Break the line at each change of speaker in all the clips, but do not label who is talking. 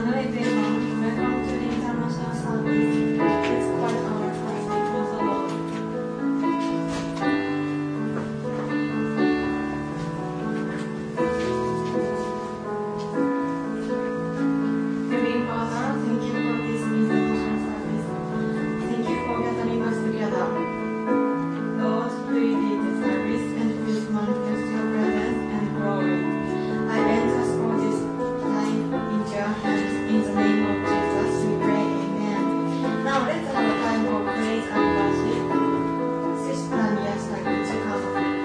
Hello everyone, welcome to the international service. It's quite our first proposal. Moving further, thank you for this international service. Thank you for gathering us together. Lord, please lead the service and please manifest your presence and glory. I entrust all this time into your hands. In the name of Jesus, we pray. Amen. Now let's have a time of praise and worship. Sister Miyashita, come with us.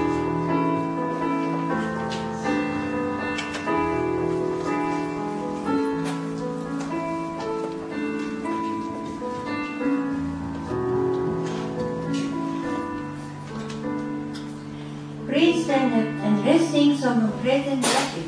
Please stand up and let's sing song of praise and worship.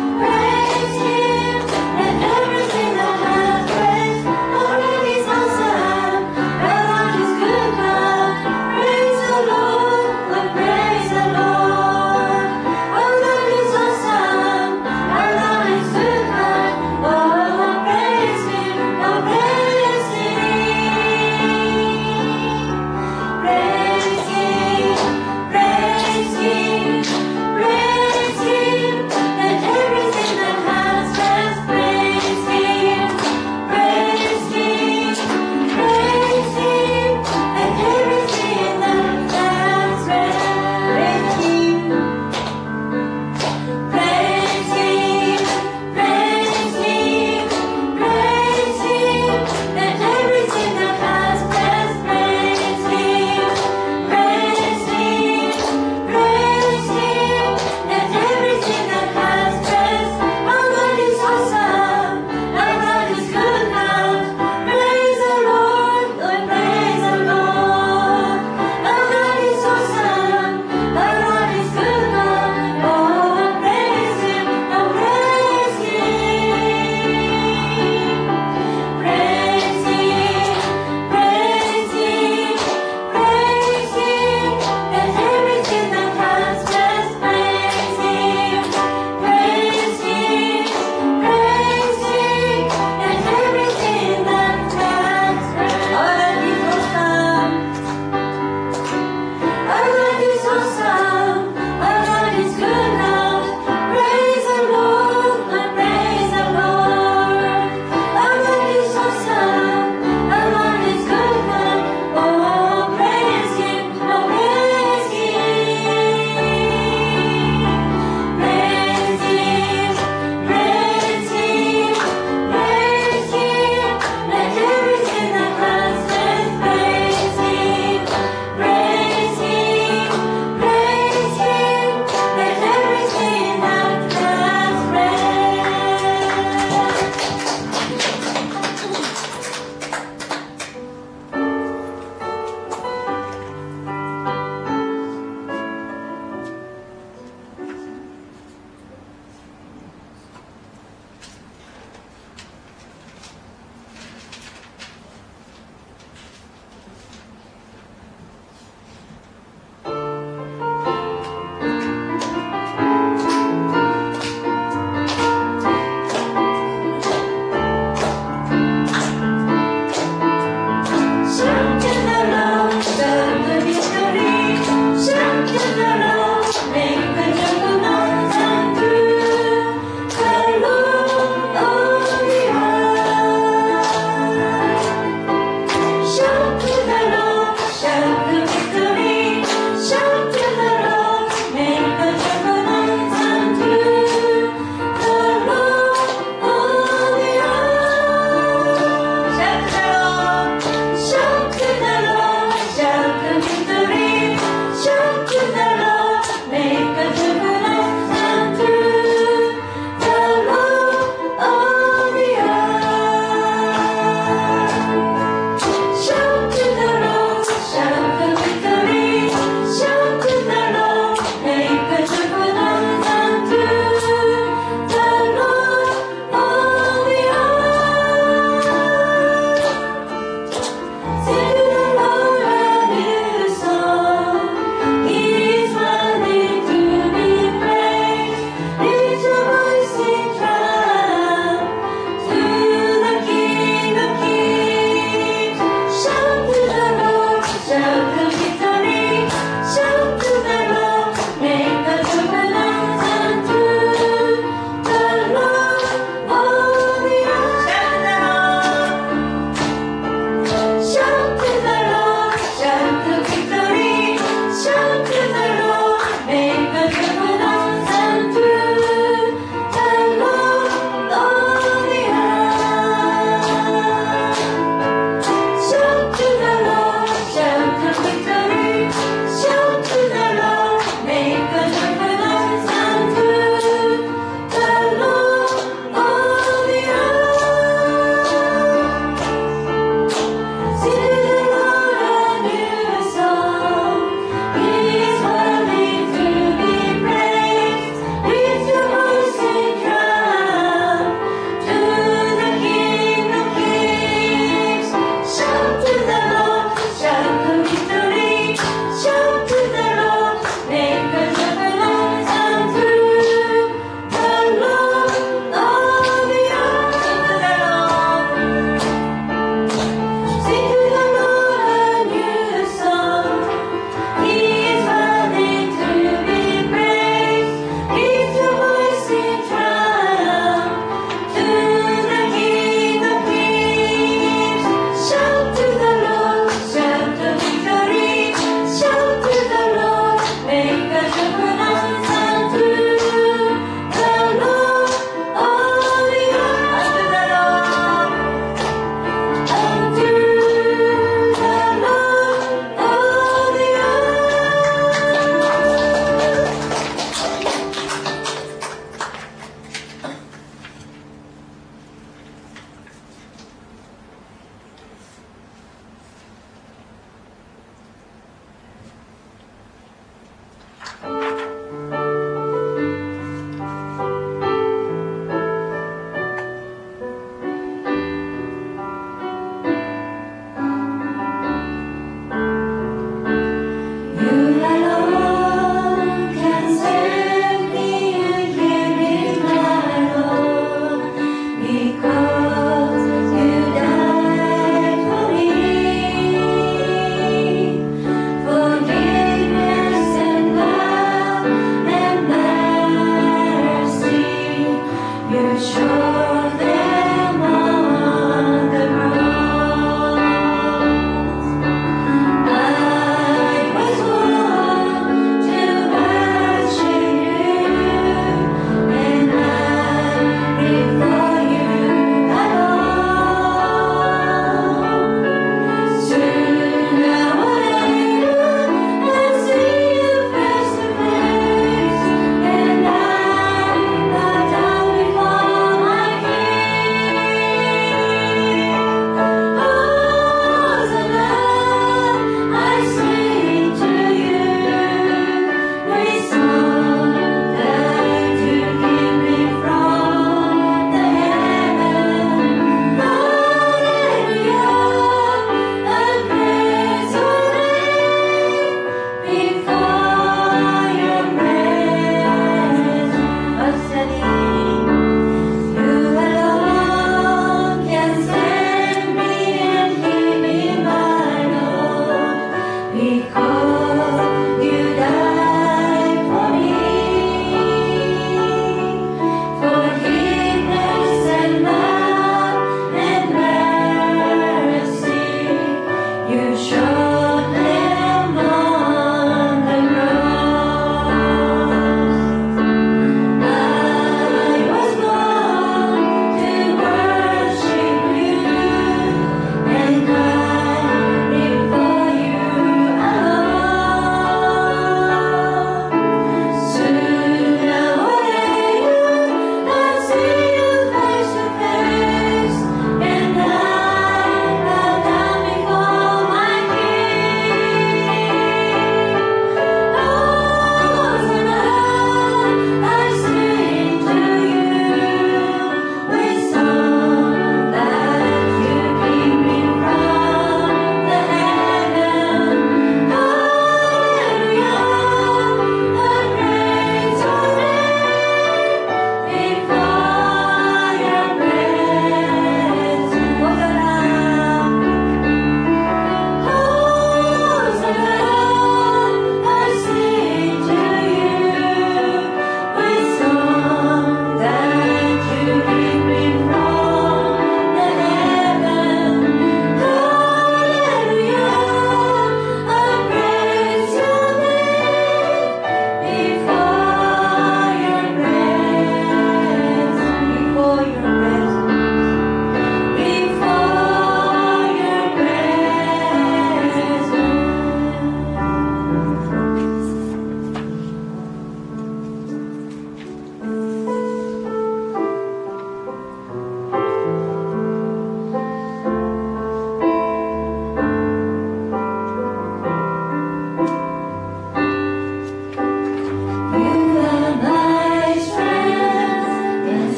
Everything that has breath, already sounds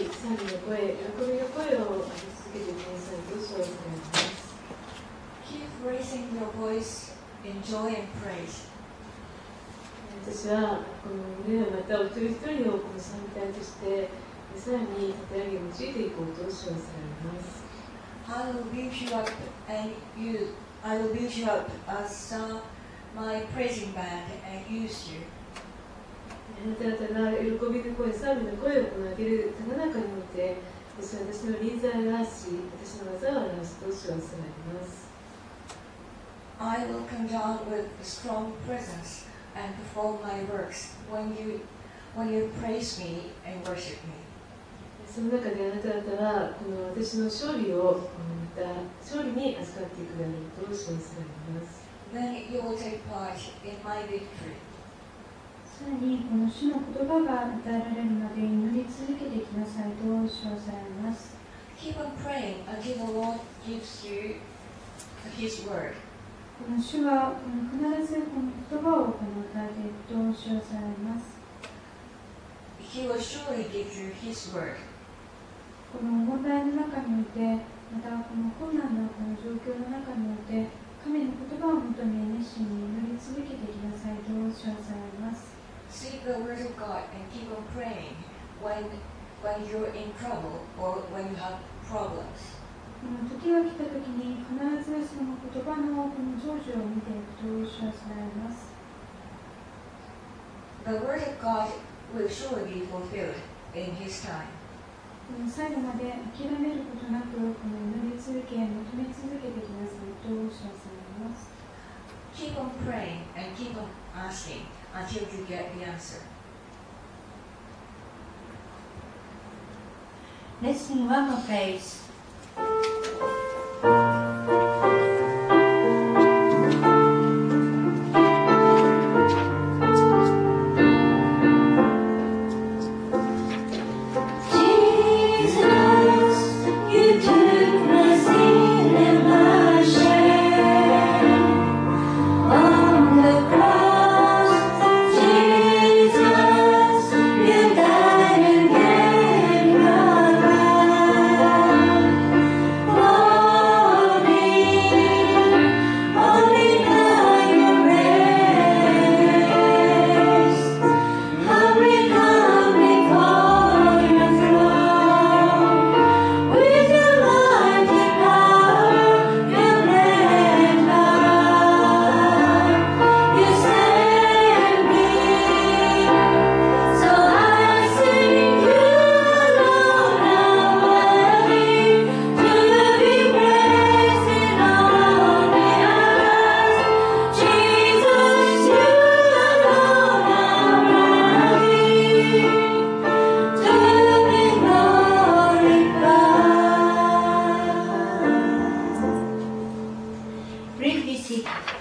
賛美の声、喜びの声を上げ続けていきなさいと称されます。
Keep raising your voice in joy and praise.
私はこの胸をまたお一人一人をこの賛美隊としてさらに立て上げ用いていこうと称されます。
I will build you up I will build you up as my praising band and use you.
あなた方が喜びの声、賛美の声を上げるただ中において、私の臨在を表し、私の技を表すと称されます。
I will come down with a strong presence and perform my works when you praise me and worship me.
その中であなた方はこの私の勝利をまた勝利に預かっていくだろうと称されます。
Then you will take part in my victory.
さらにこの主の言葉が与えられるまで祈り続けていきなさいと称されます。
Keep on praying until the Lord gives you His word.
この主は必ずこの言葉を与えていくと称されます。
He will surely give you His word.
この問題の中において、またこの困難なこの状況の中において、神の言葉を求め熱心に祈り続けていきなさいと称されます。
Seek the word of God and keep on praying when you're in trouble or when you have problems.
この時が来た時に必ずその言葉のこの成就を見ていくと称されます。
The word of God will surely be fulfilled in His time.
この最後まで諦めることなく、この祈り続け、求め続けていきなさいと称されます。
Keep on praying and keep on asking until you get the answer.
Let's sing one more phrase. Briefly seek